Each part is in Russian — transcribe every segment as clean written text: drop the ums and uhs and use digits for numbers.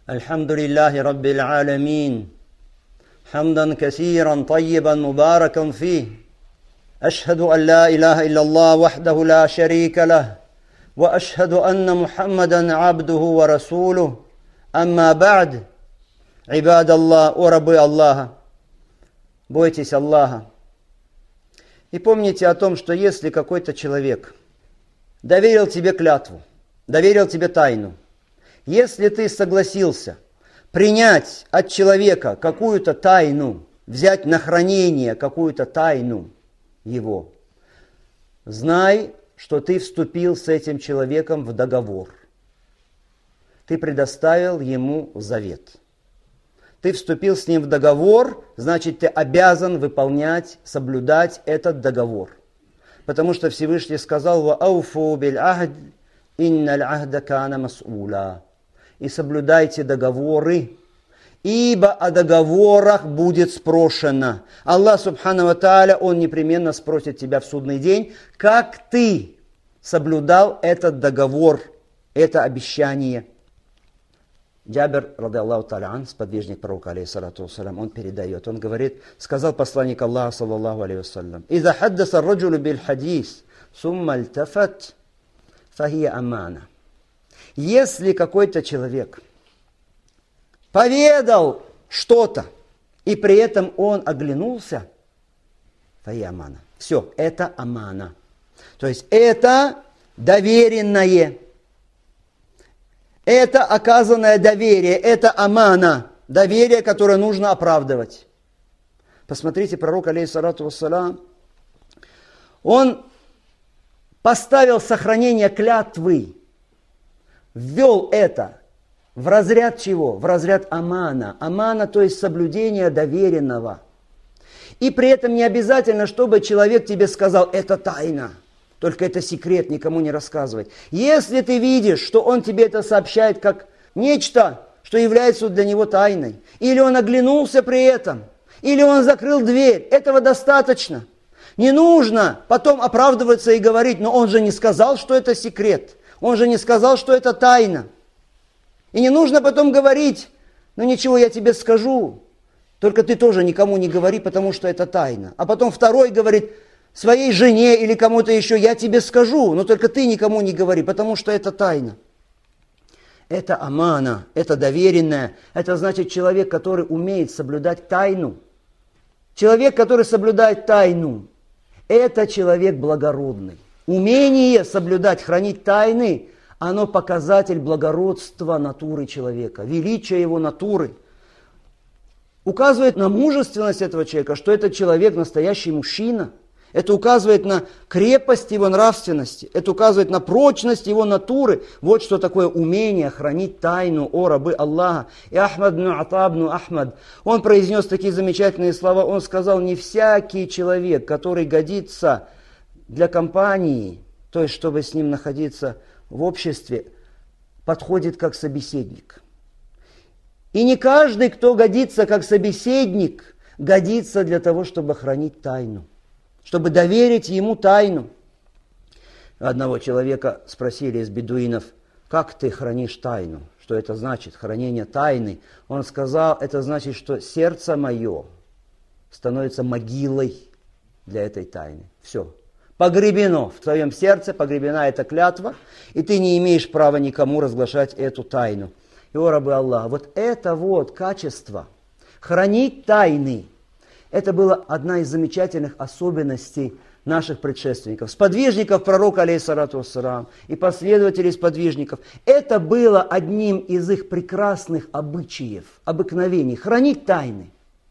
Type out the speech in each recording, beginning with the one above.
الحمد لله رب العالمين حمدا كثيرا طيبا مباركا فيه أشهد أن لا إله إلا الله وحده لا شريك له وأشهد أن محمدا عبده ورسوله أما بعد عباد الله وربы Аллаха, бойтесь Аллаха. И помните о том, что если какой-то человек доверил тебе клятву, доверил тебе тайну, если ты согласился принять от человека какую-то тайну, взять на хранение какую-то тайну его, знай, что ты вступил с этим человеком в договор. Ты предоставил ему завет. Ты вступил с ним в договор, значит, ты обязан выполнять, соблюдать этот договор. Потому что Всевышний сказал: «Ва ауфу биль ахд, инналь ахда кана мас'ула». И соблюдайте договоры, ибо о договорах будет спрошено. Аллах Субхану ва Тааля, Он непременно спросит тебя в судный день, как ты соблюдал этот договор, это обещание. Джабир, ради Аллаху Тааля, сподвижник пророка, алейхиссалату вассалям, он передает, он говорит, сказал посланник Аллаха, саллаллаху алейхи вассалям: «Иза хаддаса раджулю биль хадис, сумма альтафат, фахия амана». Если какой-то человек поведал что-то, и при этом он оглянулся, фахия амана. Все, это амана. То есть это доверенное. Это оказанное доверие, это амана, доверие, которое нужно оправдывать. Посмотрите, пророк, алейхиссалату вассалям, он поставил сохранение клятвы, ввел это в разряд чего? В разряд амана. Амана, то есть соблюдение доверенного. И при этом не обязательно, чтобы человек тебе сказал: это тайна. Только это секрет, никому не рассказывать. Если ты видишь, что он тебе это сообщает как нечто, что является для него тайной, или он оглянулся при этом, или он закрыл дверь, этого достаточно. Не нужно потом оправдываться и говорить: но он же не сказал, что это секрет, он же не сказал, что это тайна. И не нужно потом говорить: ну ничего, я тебе скажу, только ты тоже никому не говори, потому что это тайна. А потом второй говорит своей жене или кому-то еще: я тебе скажу, но только ты никому не говори, потому что это тайна. Это амана, это доверенное. Это значит человек, который умеет соблюдать тайну. Человек, который соблюдает тайну, это человек благородный. Умение соблюдать, хранить тайны, оно показатель благородства натуры человека, величия его натуры. Указывает на мужественность этого человека, что этот человек настоящий мужчина. Это указывает на крепость его нравственности. Это указывает на прочность его натуры. Вот что такое умение хранить тайну, о рабы Аллаха. И Ахмад бн Ата бн Ахмад, он произнес такие замечательные слова. Он сказал: не всякий человек, который годится для компании, то есть чтобы с ним находиться в обществе, подходит как собеседник. И не каждый, кто годится как собеседник, годится для того, чтобы хранить тайну, чтобы доверить ему тайну. Одного человека спросили из бедуинов: как ты хранишь тайну? Что это значит, хранение тайны? Он сказал: это значит, что сердце мое становится могилой для этой тайны. Все. Погребено в твоем сердце, погребена эта клятва, и ты не имеешь права никому разглашать эту тайну. И, о рабы Аллаха, вот это вот качество, хранить тайны, это была одна из замечательных особенностей наших предшественников, сподвижников пророка, алейхиссалату вассалам, и последователей сподвижников. Это было одним из их прекрасных обычаев, обыкновений, хранить тайны.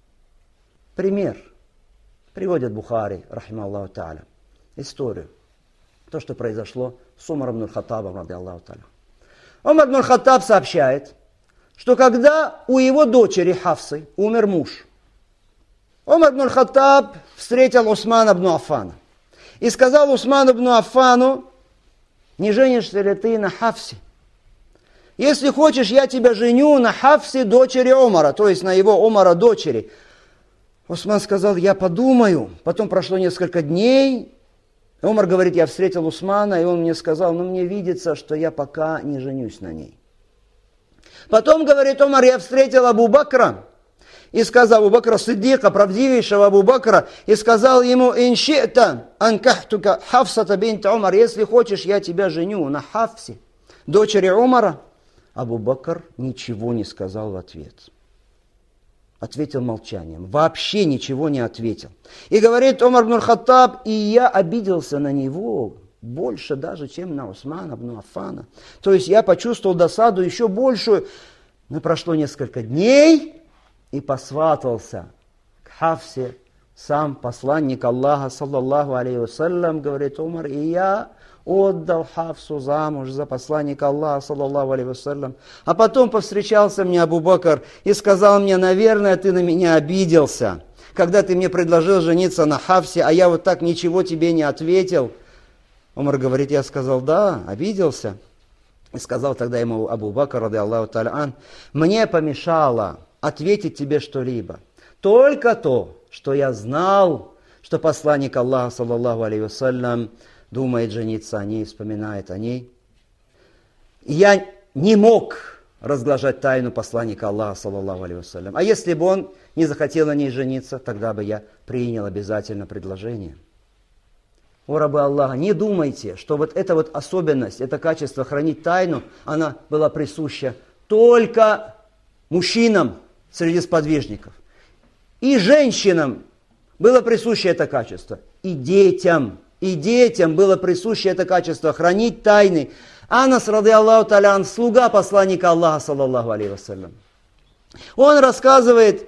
Пример приводит Бухари, рахимахуллаху тааля, историю. То, что произошло с Умаром ибн Хаттабом, ради Аллаху тааля. Умар ибн Хаттаб сообщает, что когда у его дочери Хафсы умер муж, Умар ибн Хаттаб встретил Усмана ибн Аффана и сказал Усману ибн Аффану: не женишься ли ты на Хафсе? Если хочешь, я тебя женю на Хафсе, дочери Умара, то есть на его Умара дочери. Усман сказал: я подумаю. Потом прошло несколько дней. Умар говорит: я встретил Усмана, и он мне сказал: ну мне видится, что я пока не женюсь на ней. Потом, говорит Умар, я встретил Абу Бакра, и сказал Абу Бакра Сиддика, правдивейшего Абу Бакра, и сказал ему: «Инши'та анкахтука Хафсата бинт Умар, если хочешь, я тебя женю на Хафсе, дочери Умара». Абу Бакр ничего не сказал в ответ. Ответил молчанием, вообще ничего не ответил. И говорит Умар ибн Хаттаб: и я обиделся на него больше даже, чем на Усмана ибн Аффана. То есть я почувствовал досаду еще большую. Но прошло несколько дней, и посватался к Хафсе сам посланник Аллаха, саллаллаху алейхи вассалям, говорит Умар, и я отдал Хафсу замуж за посланника Аллаха, саллаллаху алейхи вассалям. А потом повстречался мне Абу Бакр и сказал мне: наверное, ты на меня обиделся, когда ты мне предложил жениться на Хафсе, а я вот так ничего тебе не ответил. Умар говорит: я сказал: да, обиделся. И сказал тогда ему Абу Бакр, ради Аллаху та'аля ан: мне помешало ответить тебе что-либо только то, что я знал, что посланник Аллаха, саллаллаху алейхи вассалям, думает жениться о ней, вспоминает о ней. И я не мог разглашать тайну посланника Аллаха, саллаллаху алейхи вассалям. А если бы он не захотел на ней жениться, тогда бы я принял обязательно предложение. О рабы Аллаха, не думайте, что вот эта вот особенность, это качество хранить тайну, она была присуща только мужчинам среди сподвижников. И женщинам было присуще это качество. И детям было присуще это качество хранить тайны. Анас, ради Аллаху та'аля ан, слуга посланника Аллаха, саллаллаху алейхи вассалям. Он рассказывает,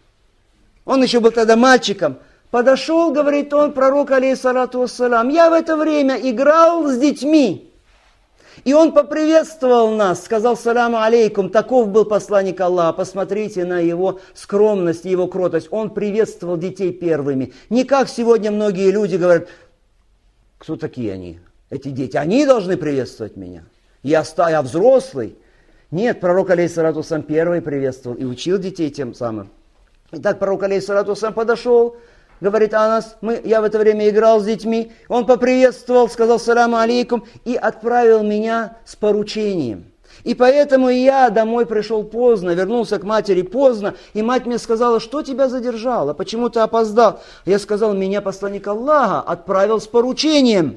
он еще был тогда мальчиком, подошел, говорит он, пророк, алейхиссалату вассалям, я в это время играл с детьми. И он поприветствовал нас, сказал: саляму алейкум, таков был посланник Аллаха, посмотрите на его скромность и его кротость. Он приветствовал детей первыми. Не как сегодня многие люди говорят: кто такие они, эти дети, они должны приветствовать меня, я взрослый. Нет, пророк, алейхиссалату вассалям, первый приветствовал и учил детей тем самым. Итак, пророк, алейхиссалату вассалям, подошел, говорит: Анас, я в это время играл с детьми. Он поприветствовал, сказал: саляму алейкум, и отправил меня с поручением. И поэтому я домой пришел поздно, вернулся к матери поздно, и мать мне сказала: что тебя задержало, почему ты опоздал? Я сказал: меня посланник Аллаха отправил с поручением.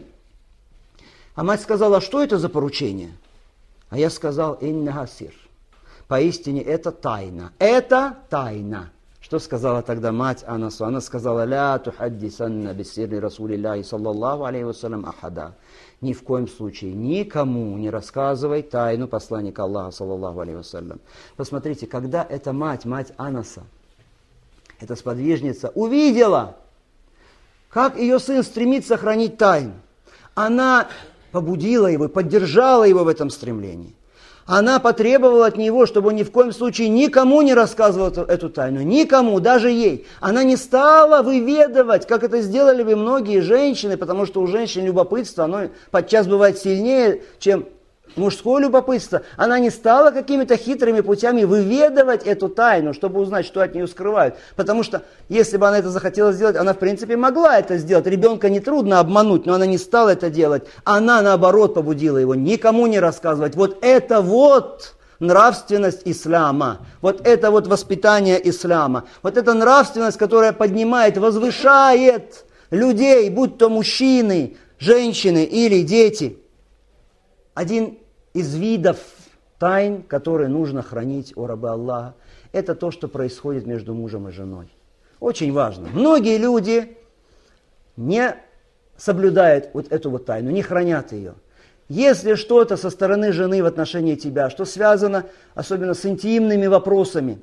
А мать сказала: что это за поручение? А я сказал: иннага сир. Поистине это тайна. Это тайна. Что сказала тогда мать Анасу? Она сказала: ля тухаддисанна биссирри расулиллахи саллаллаху алейхи вассалям ахада. Ни в коем случае никому не рассказывай тайну посланника Аллаха, саллаллаху алейхи вассалям. Посмотрите, когда эта мать Анаса, эта сподвижница, увидела, как ее сын стремится хранить тайну, она побудила его, поддержала его в этом стремлении. Она потребовала от него, чтобы он ни в коем случае никому не рассказывал эту тайну. Никому, даже ей. Она не стала выведывать, как это сделали бы многие женщины, потому что у женщин любопытство, оно подчас бывает сильнее, чем мужское любопытство. Она не стала какими-то хитрыми путями выведывать эту тайну, чтобы узнать, что от нее скрывают. Потому что, если бы она это захотела сделать, она, в принципе, могла это сделать. Ребенка нетрудно обмануть, но она не стала это делать. Она, наоборот, побудила его никому не рассказывать. Вот это вот нравственность ислама. Вот это вот воспитание ислама. Вот эта нравственность, которая поднимает, возвышает людей, будь то мужчины, женщины или дети. Один из видов тайн, которые нужно хранить, о рабы Аллаха, это то, что происходит между мужем и женой. Очень важно. Многие люди не соблюдают вот эту вот тайну, не хранят ее. Если что-то со стороны жены в отношении тебя, что связано особенно с интимными вопросами,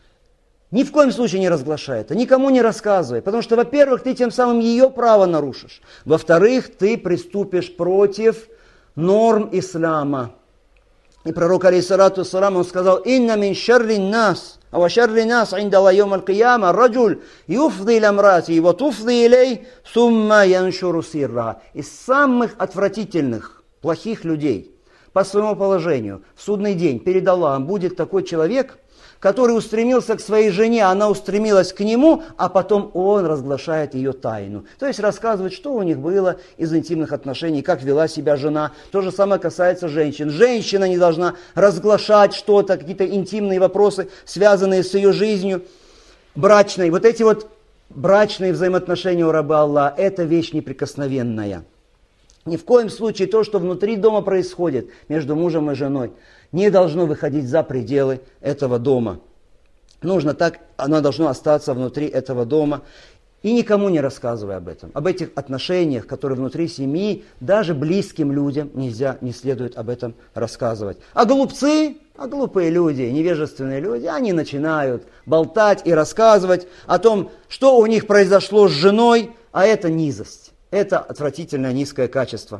ни в коем случае не разглашай это, никому не рассказывай, потому что, во-первых, ты тем самым ее право нарушишь, во-вторых, ты приступишь против норм ислама. И пророк, алейхиссалату вассалам, он сказал: «Инна мин шарри нас, ава шарри нас инда Аллахи йом аль-кияма, раджуль юфди ламрати, ва туфди илей, сумма яншуру сирра». Из самых отвратительных, плохих людей, по своему положению в судный день перед Аллахом будет такой человек, который устремился к своей жене, она устремилась к нему, а потом он разглашает ее тайну. То есть рассказывает, что у них было из интимных отношений, как вела себя жена. То же самое касается женщин. Женщина не должна разглашать что-то, какие-то интимные вопросы, связанные с ее жизнью брачной. Вот эти вот брачные взаимоотношения у раба Аллаха – это вещь неприкосновенная. Ни в коем случае то, что внутри дома происходит между мужем и женой, не должно выходить за пределы этого дома. Нужно так, оно должно остаться внутри этого дома. И никому не рассказывай об этом. Об этих отношениях, которые внутри семьи, даже близким людям нельзя, не следует об этом рассказывать. А глупцы, глупые люди, невежественные люди, они начинают болтать и рассказывать о том, что у них произошло с женой, а это низость. Это отвратительное низкое качество.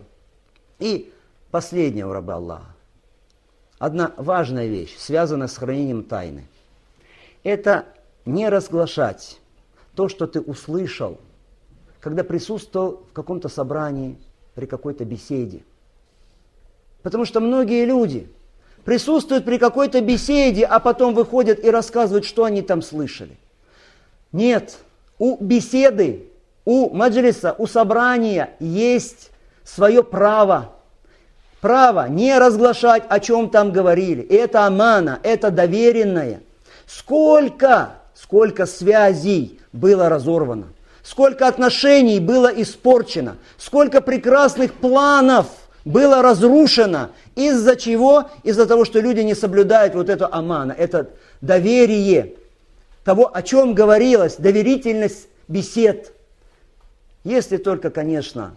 И последнее у раба Аллаха. Одна важная вещь, связанная с хранением тайны. Это не разглашать то, что ты услышал, когда присутствовал в каком-то собрании, при какой-то беседе. Потому что многие люди присутствуют при какой-то беседе, а потом выходят и рассказывают, что они там слышали. Нет, у беседы, у маджлиса, у собрания есть свое право. Право не разглашать, о чем там говорили. И это амана, это доверенное. Сколько связей было разорвано, сколько отношений было испорчено, сколько прекрасных планов было разрушено. Из-за чего? Из-за того, что люди не соблюдают вот это амана, это доверие того, о чем говорилось, доверительность бесед. Если только, конечно,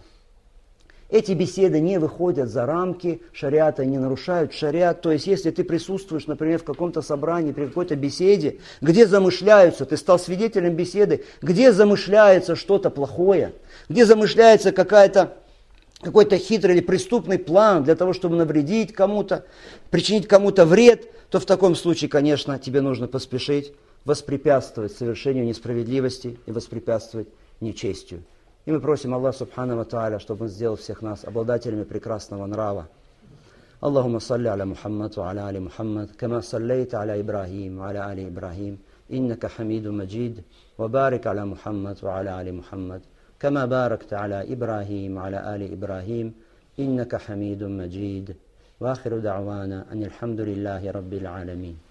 эти беседы не выходят за рамки шариата, не нарушают шариат. То есть, если ты присутствуешь, например, в каком-то собрании, при какой-то беседе, где замышляются, ты стал свидетелем беседы, где замышляется что-то плохое, где замышляется какой-то хитрый или преступный план для того, чтобы навредить кому-то, причинить кому-то вред, то в таком случае, конечно, тебе нужно поспешить воспрепятствовать совершению несправедливости и воспрепятствовать нечестию. И мы просим Аллаха Субхану ва Тааля, чтобы Он сделал всех нас обладателями прекрасного нрава. Аллахумма салли аля Мухаммад ва аля али Мухаммад, кама саллейта аля Ибрахим ва аля али Ибрахим, иннака хамиду маджид, ва барик аля Мухаммад ва аля али Мухаммад, кама баракта аля Ибрахим ва аля али Ибрахим, иннака хамиду маджид. Ва ахиру дa'вана анил хамдулиллахи раббил аламин.